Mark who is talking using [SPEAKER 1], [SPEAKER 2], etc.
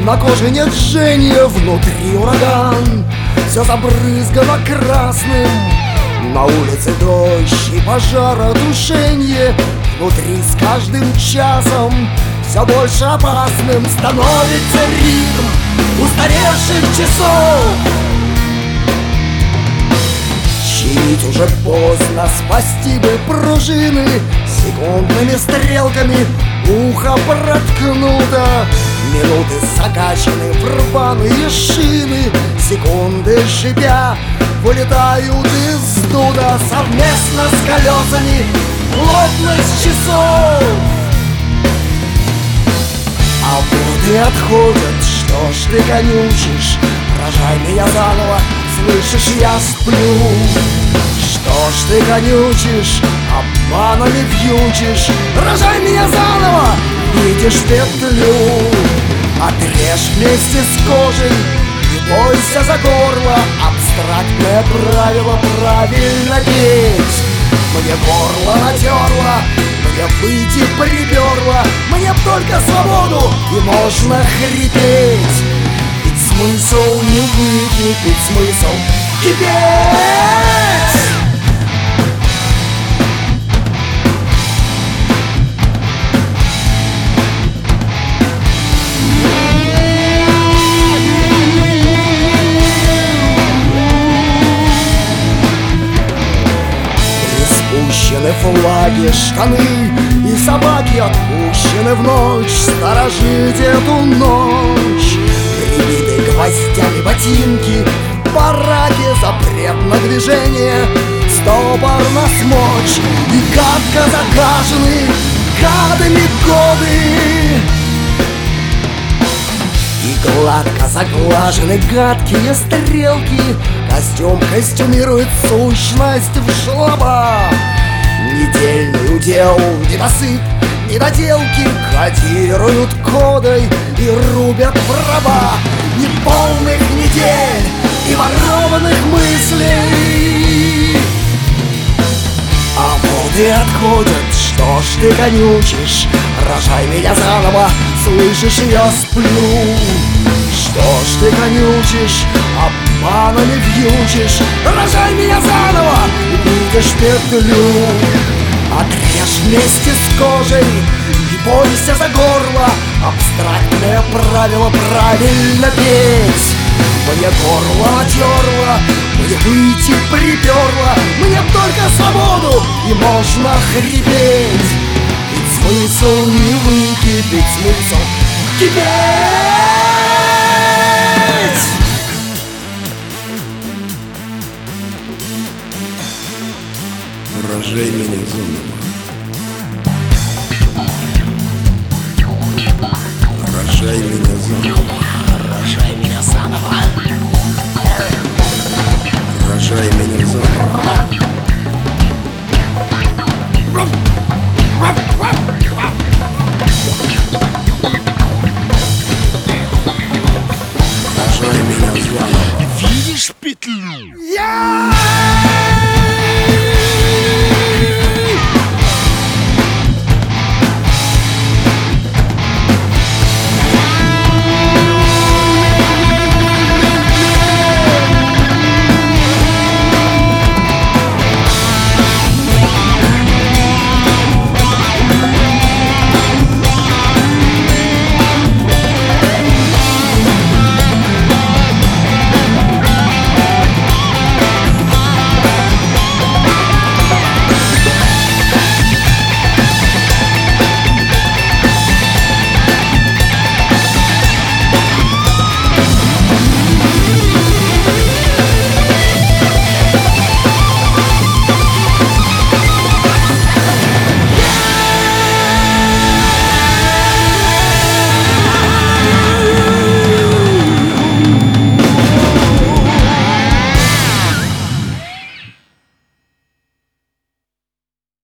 [SPEAKER 1] На коже нет жжения, внутри ураган. Все забрызгано красным. На улице дождь и пожаротушенье. Внутри с каждым часом все больше опасным становится ритм устаревших часов. Чинить уже поздно, спасти бы пружины. Секундными стрелками ухо проткнуто. Минуты закачаны в рваные шины. Секунды шипя вылетают из дуда. Совместно с колесами плотность часов. А годы отходят, что ж ты конючишь? Рожай меня заново, слышишь, я сплю. Что ж ты конючишь, обманами вьючишь? Рожай меня заново, видишь петлю. Отрежь вместе с кожей, не бойся за горло. Абстрактное правило правильно петь. Мне горло натерла, мне выйти приперло. Мне б только свободу, и можно хрипеть. Ведь смысл не выкипеть, смысл кипеть. Приспущены флаги, штаны и собаки отпущены в ночь. Сторожить эту ночь. Прибиты гвоздями ботинки, в бараке запрет на движение. Стопор на смочь и гадко загажены гадами годы. И гладко заглажены гадкие стрелки. Костюм костюмирует сущность в жлоба. Недельный удел, недосып, недоделки кодируют кодой и рубят в раба. Неполных недель и ворованных мыслей. А годы отходят, что ж ты конючишь? Рожай меня заново, слышишь, я сплю. Что ж ты конючишь, обманами вьючишь? Рожай меня заново, видишь петлю. Отрежь вместе с кожей, не бойся за горло. Абстрактное правило правильно петь. Мне горло натерло, мне выйти приперло. Мне б только свободу, и можно хрипеть. Ведь смысл не выкипеть, смысл кипеть.
[SPEAKER 2] Рожай меня заново. Рожай меня заново.
[SPEAKER 1] Рожай меня заново.
[SPEAKER 2] Рожай меня заново. Рожай меня заново.
[SPEAKER 3] Видишь петлю?